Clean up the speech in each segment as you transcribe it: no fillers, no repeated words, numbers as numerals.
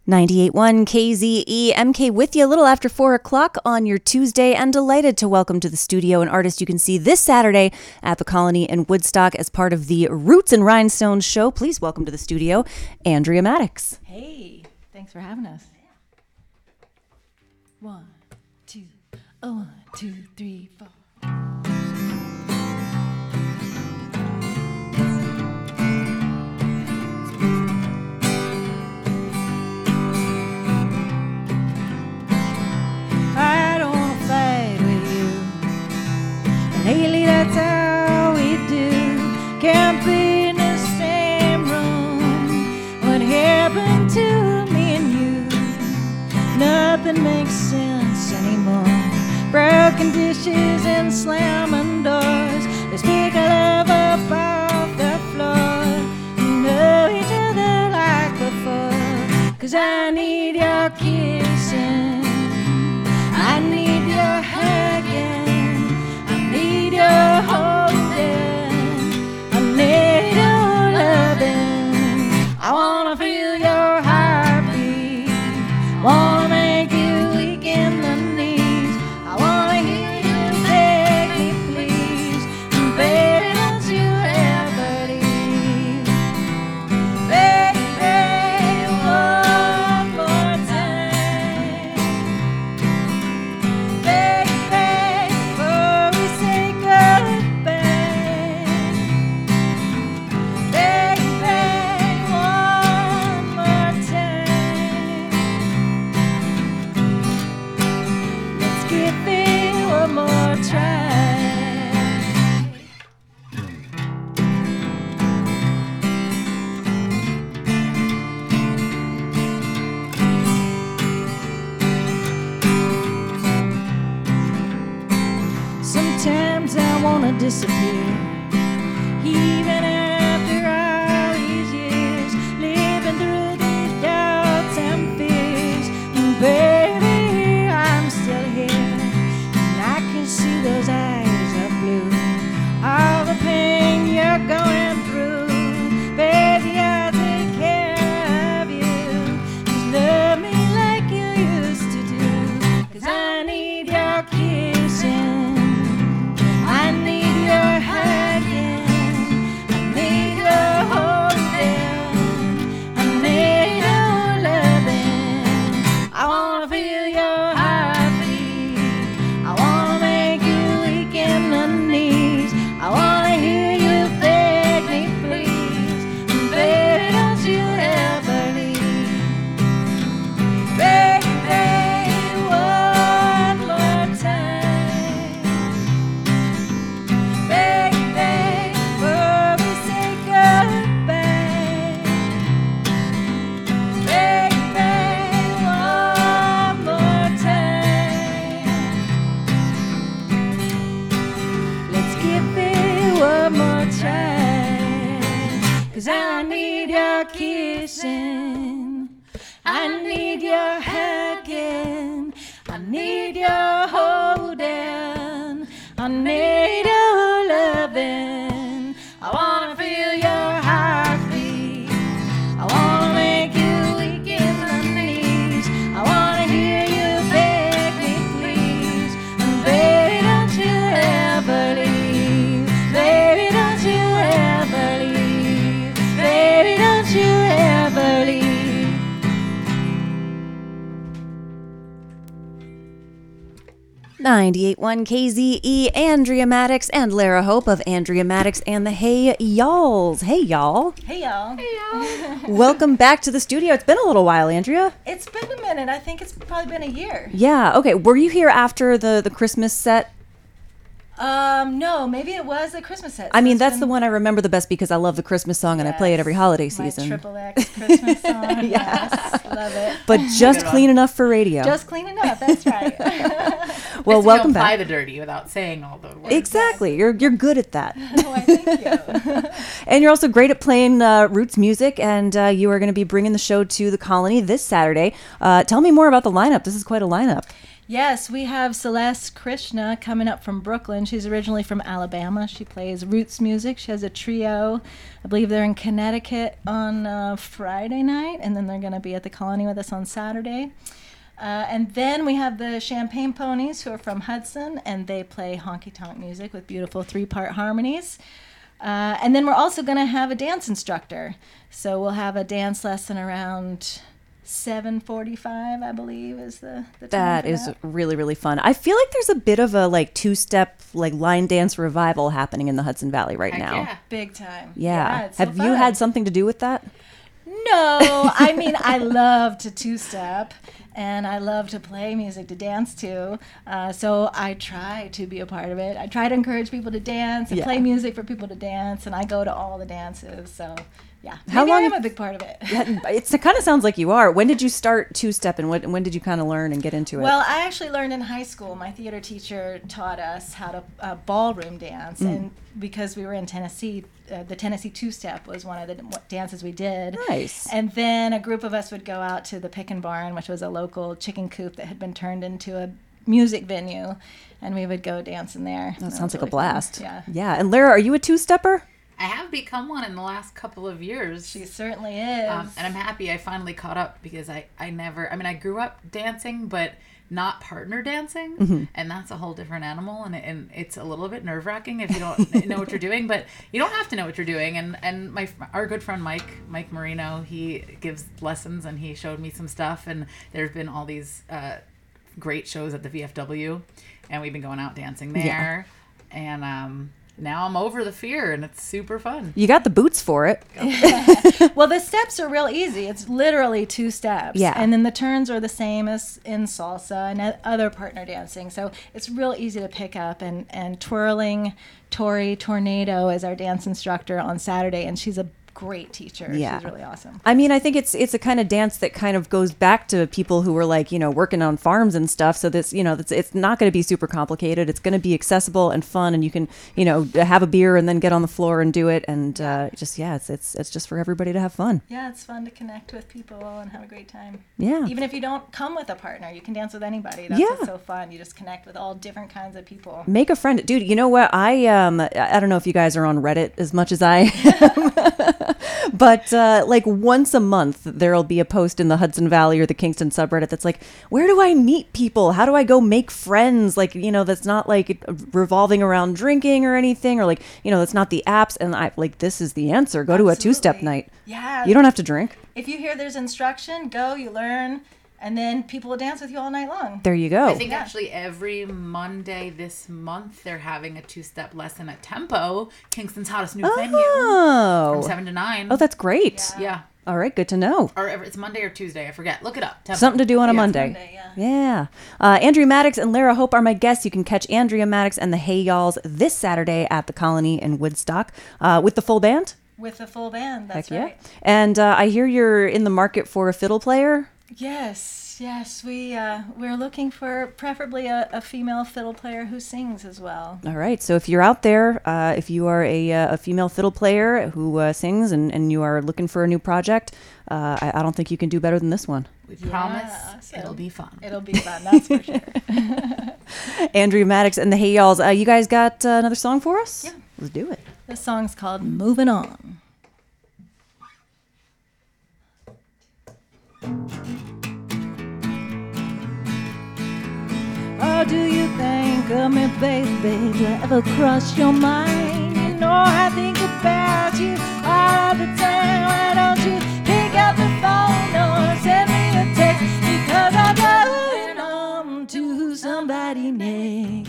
98.1 KZE, MK with you a little after 4 o'clock on your Tuesday, and delighted to welcome to the studio an artist you can see this Saturday at the Colony in Woodstock as part of the Roots and Rhinestones show. Please welcome to the studio, Andrea Maddox. Hey, thanks for having us. 1, 2, 1, 2, 3, 4. I don't wanna fight with you. Lately that's how we do. Can't be in the same room. What happened to me and you? Nothing makes sense anymore. Broken dishes and slamming doors. Let's pick our love up off the floor and know each other like before. 'Cause I need your kissing, I need your hugging, I need your holding, I need your loving. I wanna feel your heartbeat, wanna make you weak in the knees. I wanna hear you beg me please, and baby don't you ever leave. Baby, one more time. Baby, before we say goodbye. Baby, one more time. Let's give it one more try. Sometimes I wanna disappear, even after all these years, living through these doubts and fears. And baby, I'm still here, and I can see those eyes of blue, all the pain you're going through. Baby, I'll take care of you. Just love me like you used to do. 'Cause I need your kissing, I need your hugging, I need your holding, I need your loving. I wanna feel your heartbeat, I wanna make you weak in the knees. I wanna hear you beg me please, and baby don't you ever leave. Baby, one more time. Baby, before we say goodbye. Baby, one more time. Let's give it one more try. 'Cause I need your kissing, I need your hugging, I need your holding, I need your loving. I wanna feel your heartbeat, I wanna make you weak in the knees. I wanna hear you beg me please, and baby don't you ever leave. Baby don't you ever leave. Baby don't you ever leave. 98.1 KZE, Andrea Maddox and Lara Hope of Andrea Maddox and the Hey Y'alls. Hey y'all. Hey y'all. Welcome back to the studio. It's been a little while, Andrea. It's been a minute. I think it's probably been a year. Yeah, okay. Were you here after the Christmas set? No, maybe it was the Christmas set. I mean, that's the one I remember the best because I love the Christmas song and I play it every holiday season. My Triple X Christmas song. Yes, love it. But just clean enough for radio. Just clean enough. That's right. Well, welcome back. Apply the dirty without saying all the words. Exactly. You're good at that. Why, thank you. And you're also great at playing roots music, and you are going to be bringing the show to the Colony this Saturday. Tell me more about the lineup. This is quite a lineup. Yes, we have Celeste Krishna coming up from Brooklyn. She's originally from Alabama. She plays roots music. She has a trio. I believe they're in Connecticut on Friday night, and then they're going to be at the Colony with us on Saturday. And then we have the Champagne Ponies, who are from Hudson, and they play honky-tonk music with beautiful 3-part harmonies. And then we're also going to have a dance instructor. So we'll have a dance lesson around 7:45, I believe, is the time. That is really, really fun. I feel like there's a bit of a like two-step like line dance revival happening in the Hudson Valley right Heck now. yeah. Big time. Yeah. It's so Have you fun. had something to do with that? No, I mean, I love to two-step, and I love to play music to dance to. So I try to be a part of it. I try to encourage people to dance and Yeah. play music for people to dance, and I go to all the dances. So, yeah. How Maybe long- I am a big part of it. It kind of sounds like you are. When did you start two-step, and when did you kind of learn and get into it? Well, I actually learned in high school. My theater teacher taught us how to ballroom dance, and because we were in Tennessee, the Tennessee two-step was one of the dances we did. Nice. And then a group of us would go out to the Pick and Barn, which was a local chicken coop that had been turned into a music venue, and we would go dance in there. That And sounds was like a really fun. blast. Yeah. Yeah. And Lara, are you a two-stepper? I have become one in the last couple of years. She certainly is. And I'm happy I finally caught up because I I grew up dancing, but not partner dancing. And that's a whole different animal. And it's a little bit nerve wracking if you don't know what you're doing, but you don't have to know what you're doing. And our good friend Mike Marino, he gives lessons and he showed me some stuff. And there's been all these great shows at the VFW, and we've been going out dancing there. And, now I'm over the fear, and it's super fun. You got the boots for it. Well, the steps are real easy. It's literally 2 steps. Yeah. And then the turns are the same as in salsa and other partner dancing. So it's real easy to pick up. And twirling Tori Tornado is our dance instructor on Saturday, and she's a great teacher. Yeah. She's really awesome. I mean, I think it's a kind of dance that kind of goes back to people who were like, working on farms and stuff. So this, it's not going to be super complicated. It's going to be accessible and fun, and you can, have a beer and then get on the floor and do it. And it's just for everybody to have fun. Yeah, it's fun to connect with people and have a great time. Yeah. Even if you don't come with a partner, you can dance with anybody. That's Yeah. what's so fun. You just connect with all different kinds of people. Make a friend, dude. You know what? I don't know if you guys are on Reddit as much as I am, but like once a month there'll be a post in the Hudson Valley or the Kingston subreddit that's like, where do I meet people? How do I go make friends? Like, that's not like revolving around drinking or anything, or like, that's not the apps. And I like, this is the answer. Go to a two-step Absolutely. night. Yeah. You don't have to drink. If you hear there's instruction, go, you learn, and then people will dance with you all night long. There you go. I think actually every Monday this month they're having a 2-step lesson at Tempo, Kingston's hottest new venue, from Oh, 7 to 9. oh, that's great. Yeah. All right, good to know. Or it's Monday or Tuesday. I forget. Look it up. Tempo. Something to do on a Yeah. Monday. Monday, yeah. Yeah. Andrea Maddox and Lara Hope are my guests. You can catch Andrea Maddox and the Hey Y'alls this Saturday at the Colony in Woodstock with the full band. With the full band, that's Heck yeah. right. And I hear you're in the market for a fiddle player. Yes, we're looking for preferably a female fiddle player who sings as well. All right. So if you're out there, if you are a female fiddle player who sings and you are looking for a new project, I don't think you can do better than this one. We promise awesome. it'll be fun. It'll be fun, that's for sure. Andrea Maddox and the Hey Y'alls. You guys got another song for us? Yeah. Let's do it. This song's called Moving On. Oh, do you think of me, baby? Do I ever cross your mind? You know I think about you all the time. Why don't you pick up the phone or send me a text? Because I'm going on to somebody next.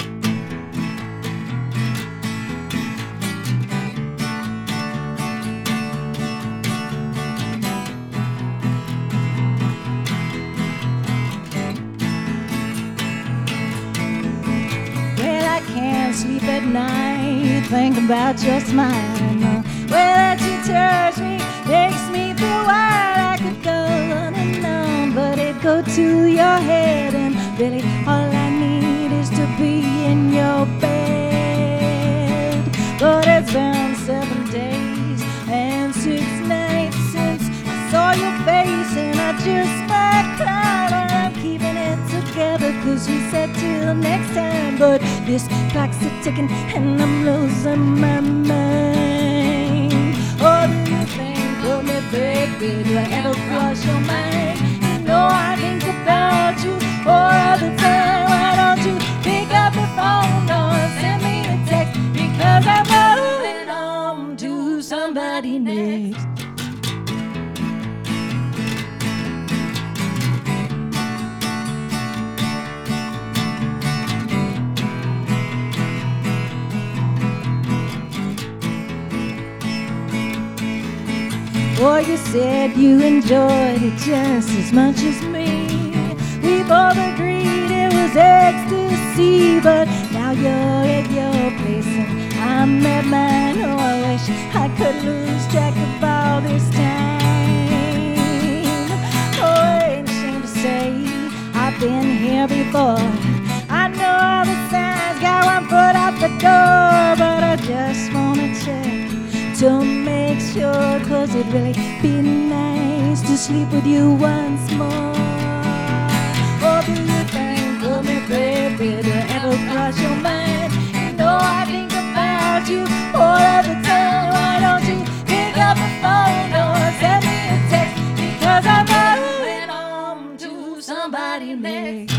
Well, I can't sleep at night, think about your smile. The way that you touch me makes me feel wild. I could go on and on, but it go to your head, and really all I need is to be in your bed. But it's been 7 days and 6 nights since I saw your face, and I just might cry, but I'm keeping it together. blues. We said till next time, but this clock's a ticking and I'm losing my mind. Oh, do you think of me, baby? Do I ever cross your mind? You know I think about you all the time. Why don't you pick up the phone or send me a text? Because I'm moving on to somebody next. Boy, you said you enjoyed it just as much as me. We both agreed it was ecstasy, but now you're at your place and I'm at mine. Oh, I wish I could lose track of all this time. Oh, ain't ashamed to say I've been here before. I know all the signs, got one foot out the door, but I just wanna check to make sure, 'cause it'd really be nice to sleep with you once more. Oh, do you think of me, baby? Do I ever cross your mind? You know I think about you all of the time. Why don't you pick up the phone or send me a text? Because I'm moving on to somebody next.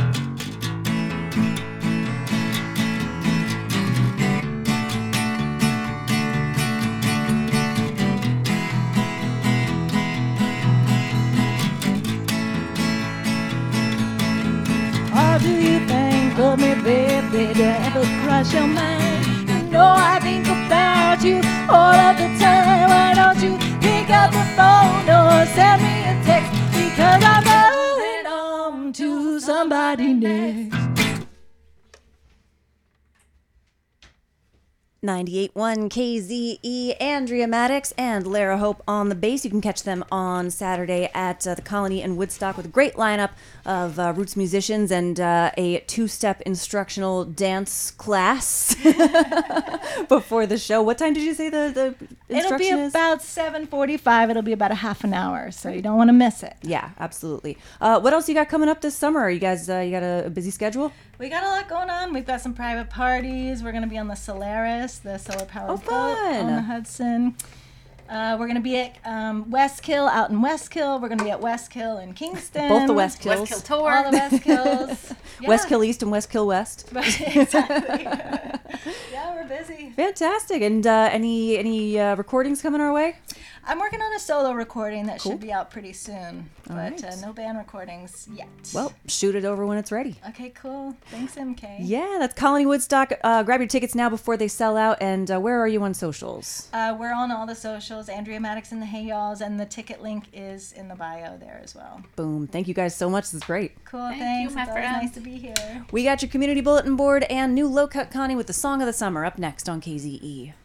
Do you think of me, baby? Do I ever cross your mind? You know I think about you all of the time. Why don't you pick up the phone or send me a text? Because I'm moving on to somebody next. 98.1 KZE, Andrea Maddox and Lara Hope on the bass. You can catch them on Saturday at the Colony in Woodstock with a great lineup of roots musicians and a two-step instructional dance class before the show. What time did you say the instruction It'll be is? about 7:45. It'll be about a half an hour, so you don't want to miss it. Yeah, absolutely. What else you got coming up this summer? You guys, you got a busy schedule? We got a lot going on. We've got some private parties. We're going to be on the Solaris, the solar-powered boat fun. on the Hudson. We're going to be at Westkill, out in Westkill. We're going to be at Westkill in Kingston. Both the Westkills. Westkill tour. All the Westkills. Yeah. Westkill East and Westkill West. Exactly. Yeah, we're busy. Fantastic. And any recordings coming our way? I'm working on a solo recording that Cool. should be out pretty soon, All but right. no band recordings yet. Well, shoot it over when it's ready. Okay, cool. Thanks, MK. Yeah, that's Colony Woodstock. Grab your tickets now before they sell out. And where are you on socials? We're on all the socials, Andrea Maddox and the Hey Y'alls, and the ticket link is in the bio there as well. Boom. Thank you guys so much. This is great. Cool, Thank you, thanks. my It's always friend. nice to be here. We got your community bulletin board and new Low Cut Connie with the Song of the Summer up next on KZE.